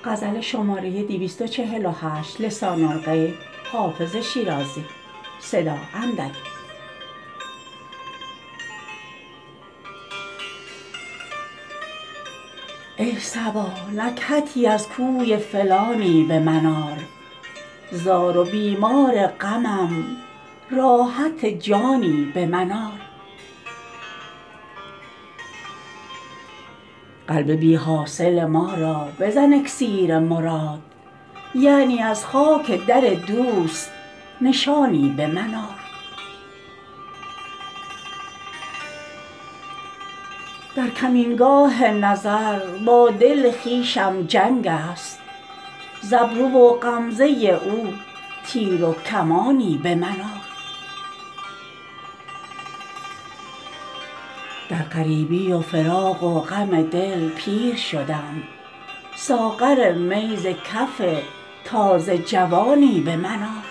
ای صبا نکهتی از کوی فلانی به من آر زار و بیمار غمم راحت جانی به من آر قلب بی حاصل ما را بزن اکسیر مراد یعنی از خاک در دوست نشانی به من آر در کمینگاه نظر با دل خویشم جنگ است ز ابرو و غمزه او تیر و کمانی به من آر در غریبی و فراق و غم دل پیر شدم ساغر می ز کف تازه جوانی به من آر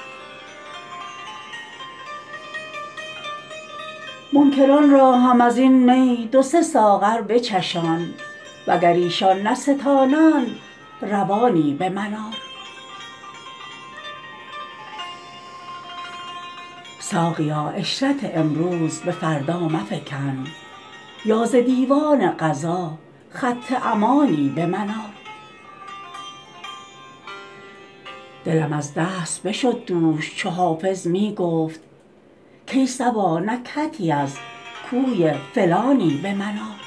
منکران را هم از این می دو سه ساغر بچشان وگر ایشان نستانند روانی به من آر ساقیا عشرت امروز به فردا مفکن یا ز دیوان قضا خط امانی به من آر دلم از دست بشد دوش چو حافظ می گفت کای صبا نکهتی از کوی فلانی به من آر